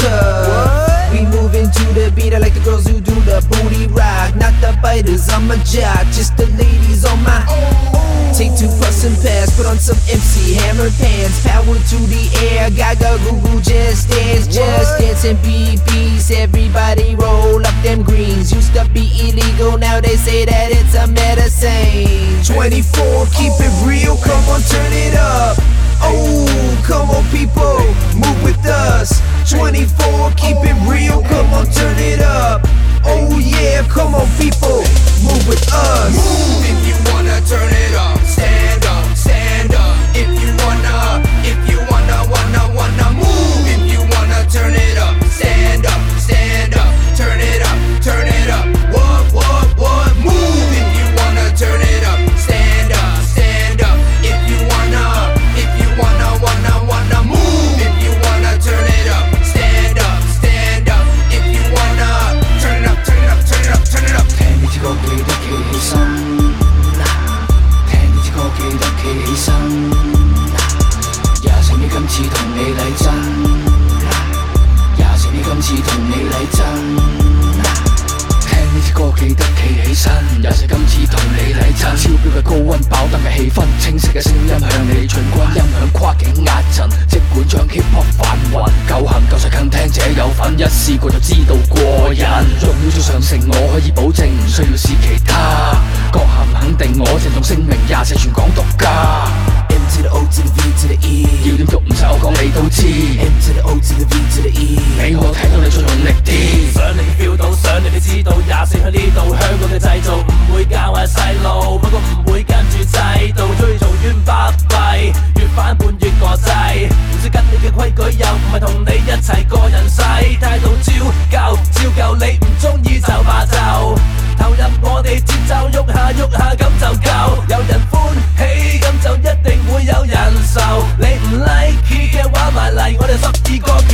What? We moving to the beat, I like the girls who do the booty rock. Not the biters, I'm a jock, just the ladies on my Take two plus and pass, put on some MC Hammer pants. Power to the air, gaga goo goo, just dance and be peace. Everybody roll up them greens. Used to be illegal, now they say that it's a medicine. 24, keep it real, come on turn it up. Oh, come on people, move with us. 24, keep it real, come on turn it up. Oh yeah, come on people, move with us. Move if you wanna turn it up. Stand up, stand up. If you wanna move. If you wanna turn it up. Stand up, stand up. Turn it up, turn it up. What? Move if you wanna turn it up. Stand up, stand up. If you wanna move. If you wanna turn it up. Stand up, stand up. If you wanna turn it up, turn it up, turn it up, turn it up. 聽呢支歌記得企起身，聽呢支歌記得企起身，也承認今次同你嚟真，也承認今次同你嚟真。聽呢支歌記得企起身，也承認今次同你嚟真。超標嘅高溫，爆燈嘅氣氛，清晰嘅聲音向你進軍，音響跨境壓陣，即管將 Hip Hop 販運，夠行夠實更聽者有份，一試過就知道過癮。用秒速上乘，我可以保證，唔需要試其他。閣下唔肯定，我鄭重聲明，24全港獨家。 M to the O to the V to the E， 要點喐唔使我講你都知。 M to the O to the V to the E， 俾我睇到你再用力啲。 想你 feel 到，想你哋知道，24喺呢度，香港嘅製造唔會教壞細路，不過唔會跟住制度，追做冤巴閉，越反叛越國際。唔識跟你嘅規矩，又唔係同你一齊個人世，態度照舊，你唔中意就罷就。投入我哋節奏，喐下咁就夠，有人歡喜咁就一定會有人受。你唔 like 嘅話埋嚟，我哋12個。